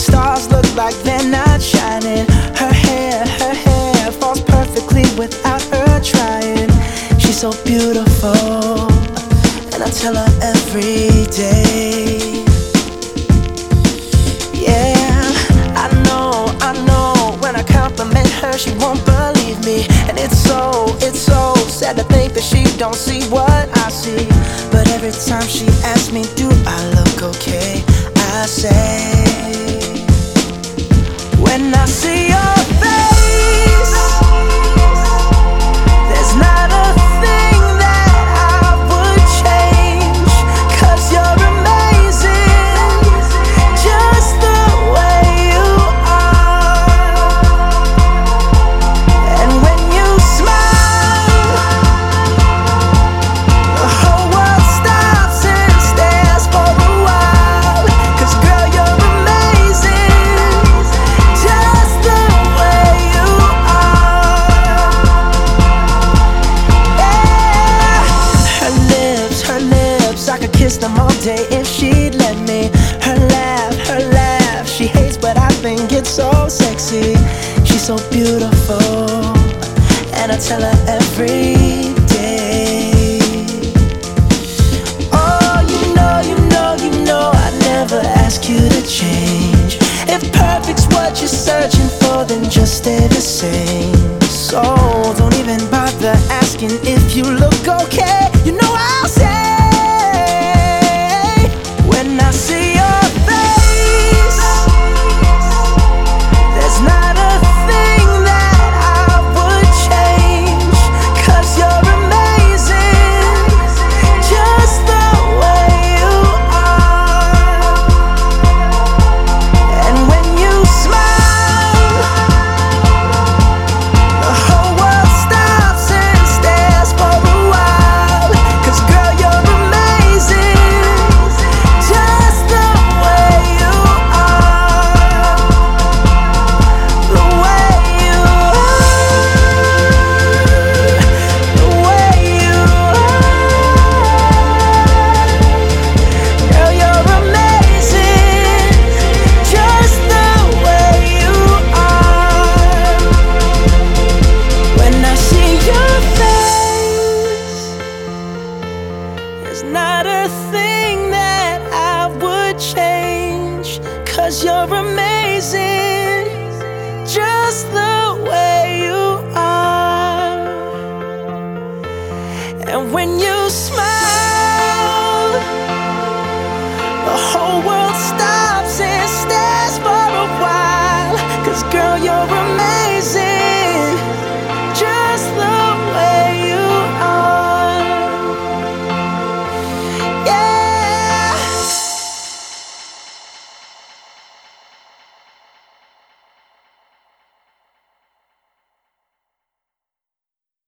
stars look like they're not shining. Her hair falls perfectly without her trying. She's so beautiful, and I tell her every day. Yeah, I know, when I compliment her, she won't believe me. And it's so sad to think that she don't see what I see. But every time she asks me, do I look okay, I say, when I see your face, there's not a thing that I would change. 'Cause you're amazing, just the way you are. And when you smile, the whole world stops and stares for a while. 'Cause girl, you're amazing, just the way you are. Yeah. Her lips, I could kiss them all day if she'd let me. Her laugh, she hates but I think it's so sexy. She's so beautiful, and I tell her every day. Oh, you know I never ask you to change. If perfect's what you're searching for, then just stay the same. So don't even bother asking if you look okay. You know I'll say, when I see your face, there's not a thing that I would change. 'Cause you're amazing, just the way you are. And when you smile, the whole world stops and stares for a while. 'Cause girl, you're amazing, just the way you are. The way you are, the way you are. Girl, you're amazing, just the way you are. When I see your face, there's not a thing that I would change. 'Cause you're amazing.